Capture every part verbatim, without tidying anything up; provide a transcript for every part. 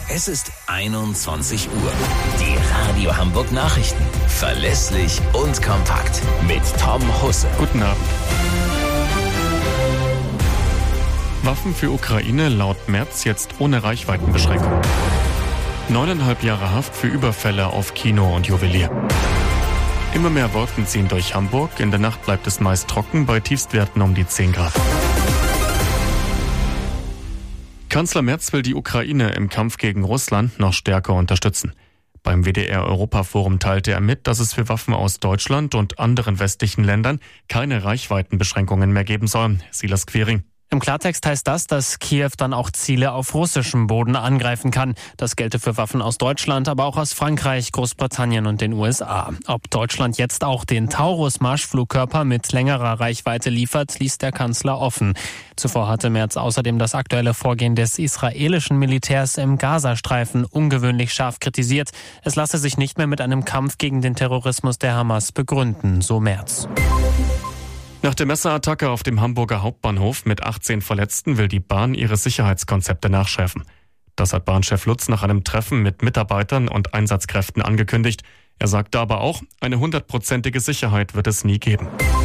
Es ist einundzwanzig Uhr. Die Radio Hamburg Nachrichten. Verlässlich und kompakt. Mit Tom Husse. Guten Abend. Waffen für Ukraine laut Merz jetzt ohne Reichweitenbeschränkung. Neuneinhalb Jahre Haft für Überfälle auf Kino und Juwelier. Immer mehr Wolken ziehen durch Hamburg. In der Nacht bleibt es meist trocken, bei Tiefstwerten um die zehn Grad. Kanzler Merz will die Ukraine im Kampf gegen Russland noch stärker unterstützen. Beim W D R-Europaforum teilte er mit, dass es für Waffen aus Deutschland und anderen westlichen Ländern keine Reichweitenbeschränkungen mehr geben soll. Silas Quiring. Im Klartext heißt das, dass Kiew dann auch Ziele auf russischem Boden angreifen kann. Das gelte für Waffen aus Deutschland, aber auch aus Frankreich, Großbritannien und den U S A. Ob Deutschland jetzt auch den Taurus-Marschflugkörper mit längerer Reichweite liefert, ließ der Kanzler offen. Zuvor hatte Merz außerdem das aktuelle Vorgehen des israelischen Militärs im Gazastreifen ungewöhnlich scharf kritisiert. Es lasse sich nicht mehr mit einem Kampf gegen den Terrorismus der Hamas begründen, so Merz. Nach der Messerattacke auf dem Hamburger Hauptbahnhof mit achtzehn Verletzten will die Bahn ihre Sicherheitskonzepte nachschärfen. Das hat Bahnchef Lutz nach einem Treffen mit Mitarbeitern und Einsatzkräften angekündigt. Er sagte aber auch, eine hundertprozentige Sicherheit wird es nie geben.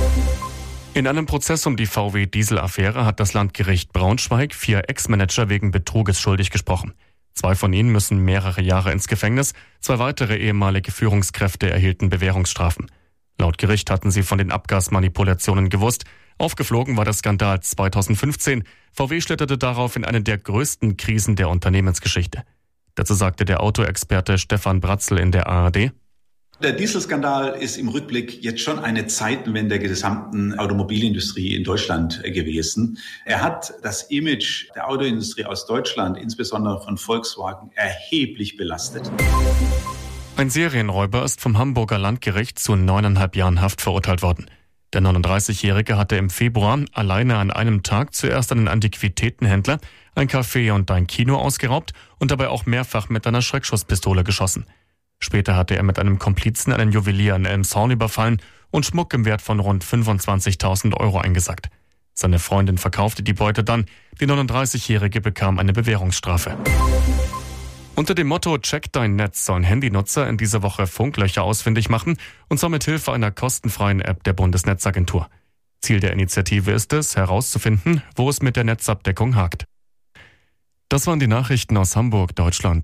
In einem Prozess um die V W-Diesel-Affäre hat das Landgericht Braunschweig vier Ex-Manager wegen Betruges schuldig gesprochen. Zwei von ihnen müssen mehrere Jahre ins Gefängnis, zwei weitere ehemalige Führungskräfte erhielten Bewährungsstrafen. Laut Gericht hatten sie von den Abgasmanipulationen gewusst. Aufgeflogen war der Skandal zweitausendfünfzehn. V W schlitterte darauf in eine der größten Krisen der Unternehmensgeschichte. Dazu sagte der Autoexperte Stefan Bratzel in der A R D. Der Dieselskandal ist im Rückblick jetzt schon eine Zeitenwende der gesamten Automobilindustrie in Deutschland gewesen. Er hat das Image der Autoindustrie aus Deutschland, insbesondere von Volkswagen, erheblich belastet. Ein Serienräuber ist vom Hamburger Landgericht zu neuneinhalb Jahren Haft verurteilt worden. Der neununddreißigjährige hatte im Februar alleine an einem Tag zuerst einen Antiquitätenhändler, ein Café und ein Kino ausgeraubt und dabei auch mehrfach mit einer Schreckschusspistole geschossen. Später hatte er mit einem Komplizen einen Juwelier in Elmshorn überfallen und Schmuck im Wert von rund fünfundzwanzigtausend Euro eingesackt. Seine Freundin verkaufte die Beute dann. Die neununddreißigjährige bekam eine Bewährungsstrafe. Unter dem Motto Check dein Netz sollen Handynutzer in dieser Woche Funklöcher ausfindig machen, und zwar mit Hilfe einer kostenfreien App der Bundesnetzagentur. Ziel der Initiative ist es, herauszufinden, wo es mit der Netzabdeckung hakt. Das waren die Nachrichten aus Hamburg, Deutschland.